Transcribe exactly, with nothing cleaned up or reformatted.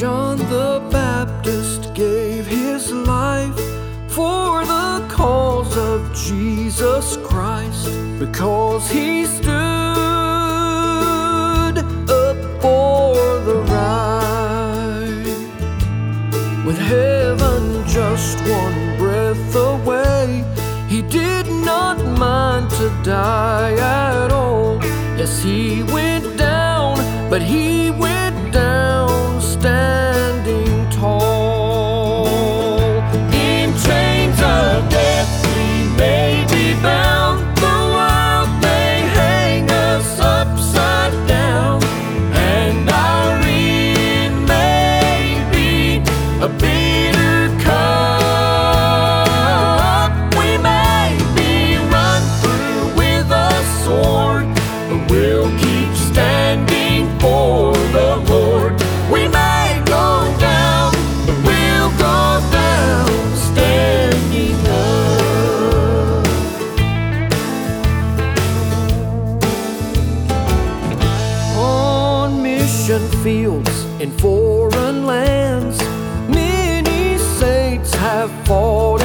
John the Baptist gave his life for the cause of Jesus Christ, because he stood up for the right. With heaven just one breath away, he did not mind to die at all. Yes, he went down, but he went down standing tall. In chains of death we may be bound, the while they hang us upside down, and our end may be a bitter cup. We may be run through with a sword, but we'll keep standing for the Lord. We may go down, but we'll go down standing up. On mission fields in foreign lands, many saints have fought